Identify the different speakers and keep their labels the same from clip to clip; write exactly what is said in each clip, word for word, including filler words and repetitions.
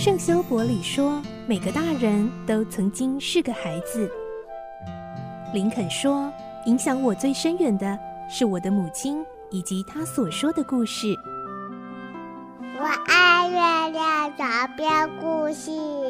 Speaker 1: 圣修伯里说，每个大人都曾经是个孩子。林肯说，影响我最深远的是我的母亲以及她所说的故事。
Speaker 2: 我爱月亮床边故事。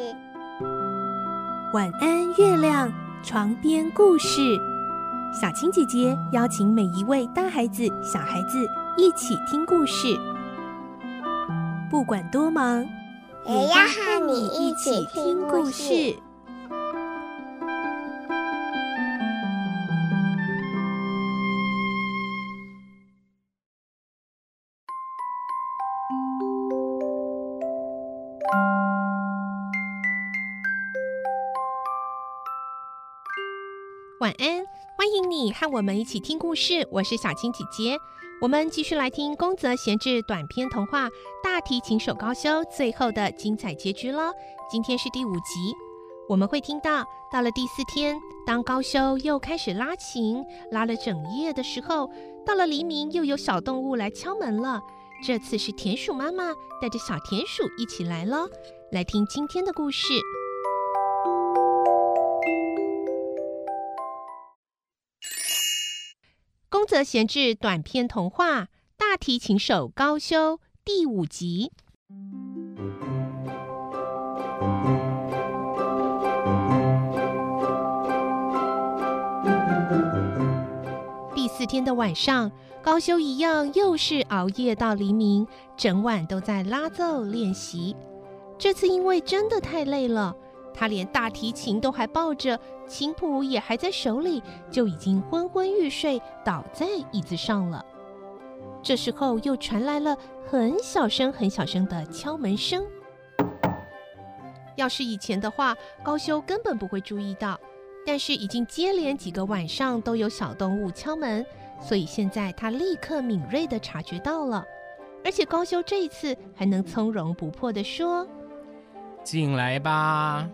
Speaker 1: 晚安，月亮床边故事。小青姐姐邀请每一位大孩子、小孩子一起听故事，不管多忙，
Speaker 2: 也要和你一起听故事。
Speaker 3: 晚安，欢迎你和我们一起听故事，我是小青姐姐。我们继续来听宫泽贤治短篇童话《大提琴手高修》最后的精彩结局了。今天是第五集，我们会听到，到了第四天，当高修又开始拉琴，拉了整夜的时候，到了黎明，又有小动物来敲门了。这次是田鼠妈妈带着小田鼠一起来了。来听今天的故事。宫泽贤治短篇童话《大提琴手高修》第五集。第四天的晚上，高修一样又是熬夜到黎明，整晚都在拉奏练习。这次因为真的太累了，他连大提琴都还抱着，琴谱也还在手里，就已经昏昏欲睡，倒在椅子上了。这时候又传来了很小声很小声的敲门声。要是以前的话，高修根本不会注意到，但是已经接连几个晚上都有小动物敲门，所以现在他立刻敏锐地察觉到了。而且高修这一次还能从容不迫地说：
Speaker 4: 进来吧。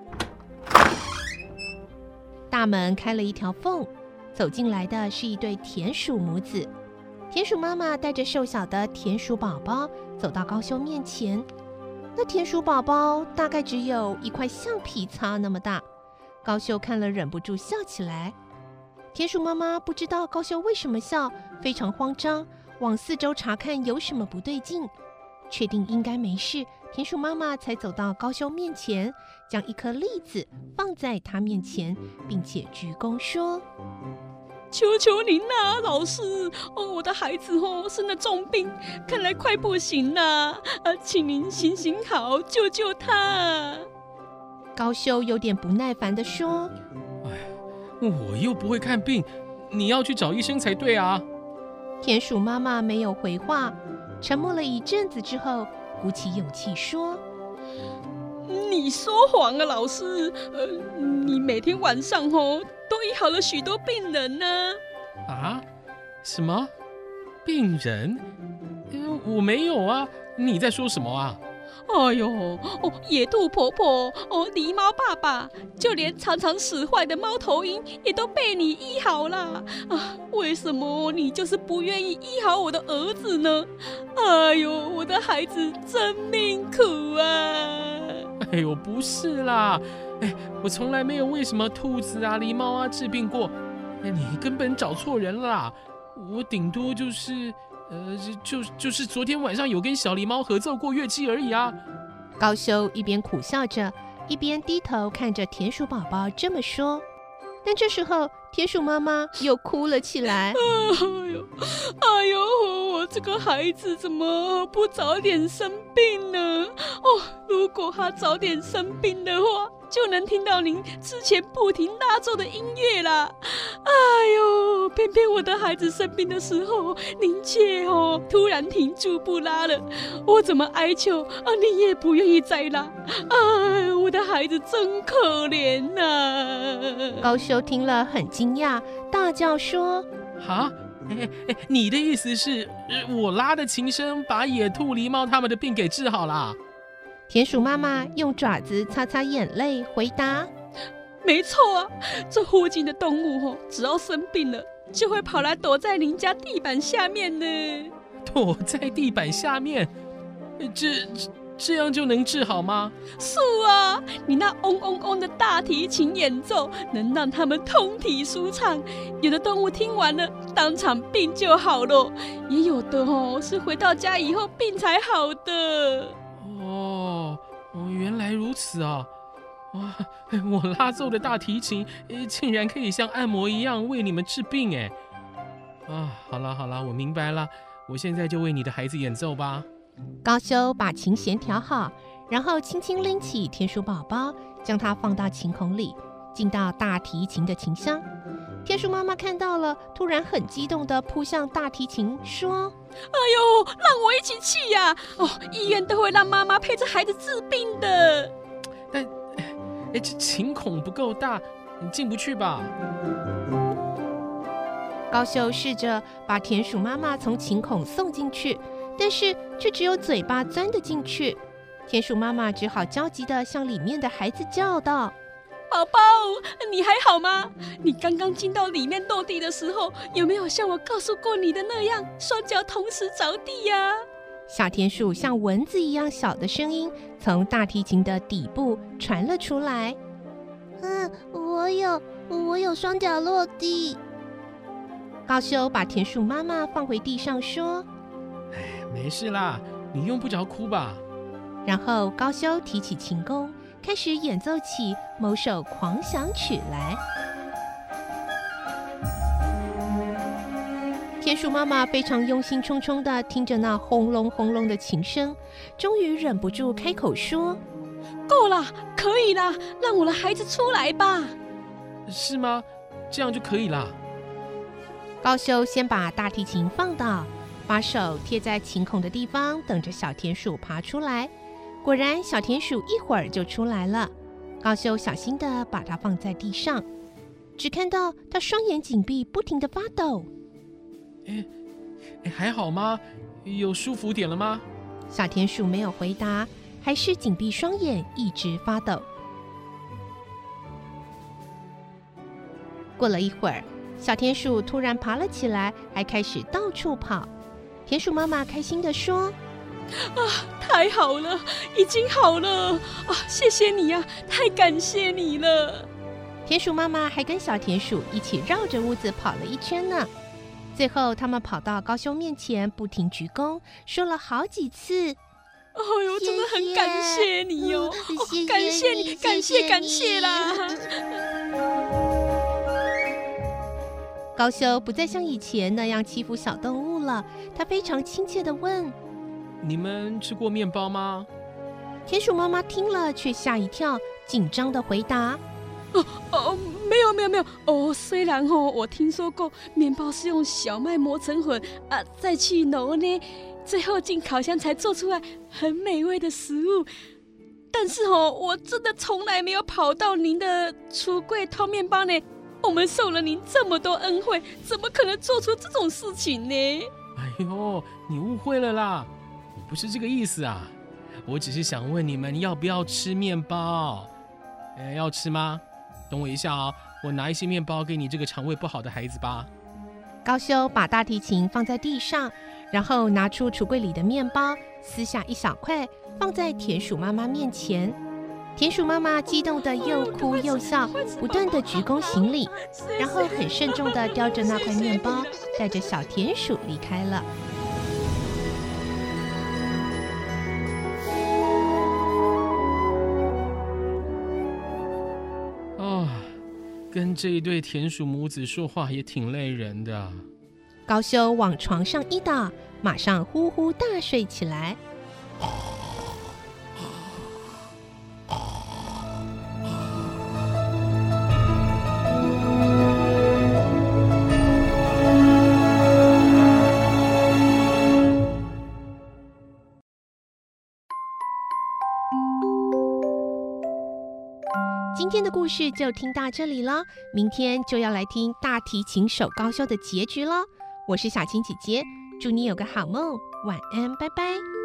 Speaker 3: 大门开了一条缝，走进来的是一对田鼠母子。田鼠妈妈带着瘦小的田鼠宝宝走到高修面前，那田鼠宝宝大概只有一块橡皮擦那么大。高修看了忍不住笑起来。田鼠妈妈不知道高修为什么笑，非常慌张，往四周查看有什么不对劲。确定应该没事，田鼠妈妈才走到高修面前，将一颗栗子放在他面前，并且鞠躬说：
Speaker 5: 求求您啦、啊，老师哦，我的孩子哦生了重病，看来快不行了，啊，请您行行好，救救他。
Speaker 3: 高修有点不耐烦地说：
Speaker 4: 哎，我又不会看病，你要去找医生才对啊。
Speaker 3: 田鼠妈妈没有回话，沉默了一阵子之后，鼓起勇气说：
Speaker 5: 你说谎啊，老师！呃，你每天晚上哦都医好了许多病人呢、
Speaker 4: 啊。啊？什么？病人？呃，我没有啊！你在说什么啊？
Speaker 5: 哎呦，哦，野兔婆婆，哦，狸猫爸爸，就连常常使坏的猫头鹰也都被你医好了啊！为什么你就是不愿意医好我的儿子呢？哎呦，我的孩子真命苦啊！
Speaker 4: 哎呦，不是啦，哎，我从来没有为什么兔子啊、狸猫啊治病过，哎，你根本找错人了啦！我顶多就是。呃，就就是昨天晚上有跟小狸猫合奏过乐器而已啊。
Speaker 3: 高修一边苦笑着，一边低头看着田鼠宝宝这么说。但这时候，田鼠妈妈又哭了起来。
Speaker 5: 哎呦，哎呦，我这个孩子怎么不早点生病呢？哦，如果他早点生病的话，就能听到您之前不停拉奏的音乐啦。哎呦，偏偏我的孩子生病的时候，您却哦突然停住不拉了，我怎么哀求啊，你也不愿意再拉。哎，我的孩子真可怜呐、啊！
Speaker 3: 高修听了很惊讶，大叫说：
Speaker 4: 哈？哎哎，你的意思是，我拉的琴声把野兔、狸猫他们的病给治好了？
Speaker 3: 田鼠妈妈用爪子擦擦眼泪，回答：
Speaker 5: 没错啊，这附近的动物哦，只要生病了，就会跑来躲在您家地板下面呢。
Speaker 4: 躲在地板下面？这这样就能治好吗？
Speaker 5: 是啊，你那嗡嗡嗡的大提琴演奏能让他们通体舒畅，有的动物听完了当场病就好了，也有的哦是回到家以后病才好的。
Speaker 4: 哦，哦，原来如此啊！哇，我拉奏的大提琴竟然可以像按摩一样为你们治病哎！啊，好了好了，我明白了，我现在就为你的孩子演奏吧。
Speaker 3: 高修把琴弦调好，然后轻轻拎起田鼠宝宝，将它放到琴孔里，进到大提琴的琴箱。田鼠妈妈看到了，突然很激动地扑向大提琴，说：“
Speaker 5: 哎呦，让我一起去呀！哦，医院都会让妈妈陪着孩子治病的。
Speaker 4: 但，哎，这琴孔不够大，你进不去吧？”
Speaker 3: 高修试着把田鼠妈妈从琴孔送进去，但是却只有嘴巴钻得进去。田鼠妈妈只好焦急地向里面的孩子叫道：“
Speaker 5: 宝宝，你还好吗？你刚刚进到里面落地的时候，有没有像我告诉过你的那样，双脚同时着地呀？”
Speaker 3: 小田鼠像蚊子一样小的声音从大提琴的底部传了出来：“
Speaker 2: 嗯，我有，我有双脚落地。”
Speaker 3: 高修把田鼠妈妈放回地上，说：“
Speaker 4: 哎，没事啦，你用不着哭吧。”
Speaker 3: 然后高修提起琴弓，开始演奏起某首狂想曲来。田鼠妈妈非常忧心忡忡地听着那轰隆轰隆的琴声，终于忍不住开口说：“
Speaker 5: 够了，可以啦，让我的孩子出来吧。”
Speaker 4: 是吗？这样就可以啦。
Speaker 3: 高修先把大提琴放倒，把手贴在琴孔的地方，等着小田鼠爬出来。果然，小田鼠一会儿就出来了。高修小心地把它放在地上，只看到它双眼紧闭，不停地发抖。
Speaker 4: 哎哎，还好吗？有舒服点了吗？
Speaker 3: 小田鼠没有回答，还是紧闭双眼，一直发抖。过了一会儿，小田鼠突然爬了起来，还开始到处跑。田鼠妈妈开心地说：“
Speaker 5: 啊，太好了，已经好了啊！谢谢你呀、啊，太感谢你了。”
Speaker 3: 田鼠妈妈还跟小田鼠一起绕着屋子跑了一圈呢。最后，他们跑到高修面前，不停鞠躬，说了好几次：“
Speaker 5: 哎呦，真的很感谢你哦，
Speaker 2: 谢谢
Speaker 5: 哦感谢你，感谢感谢啦！”
Speaker 3: 高修不再像以前那样欺负小动物了，他非常亲切地问：“
Speaker 4: 你们吃过面包吗？”
Speaker 3: 田鼠妈妈听了却吓一跳，紧张地回答：“
Speaker 5: 哦哦，没有没有没有哦，虽然哦，我听说过面包是用小麦磨成粉啊，再去揉呢，最后进烤箱才做出来很美味的食物。但是哦，我真的从来没有跑到您的橱柜偷面包呢。我们受了您这么多恩惠，怎么可能做出这种事情呢？”
Speaker 4: 哎呦，你误会了啦，我不是这个意思啊，我只是想问你们要不要吃面包？哎，要吃吗？等我一下哦，我拿一些面包给你这个肠胃不好的孩子吧。
Speaker 3: 高修把大提琴放在地上，然后拿出橱柜里的面包，撕下一小块放在田鼠妈妈面前。田鼠妈妈激动得又哭又笑，不断地鞠躬行礼，然后很慎重地叼着那块面包，带着小田鼠离开了。
Speaker 4: 哦，跟这一对田鼠母子说话也挺累人的。
Speaker 3: 高修往床上一倒，马上呼呼大睡起来。今天的故事就听到这里了，明天就要来听大提琴手高修的结局了。我是小青姐姐，祝你有个好梦，晚安，拜拜。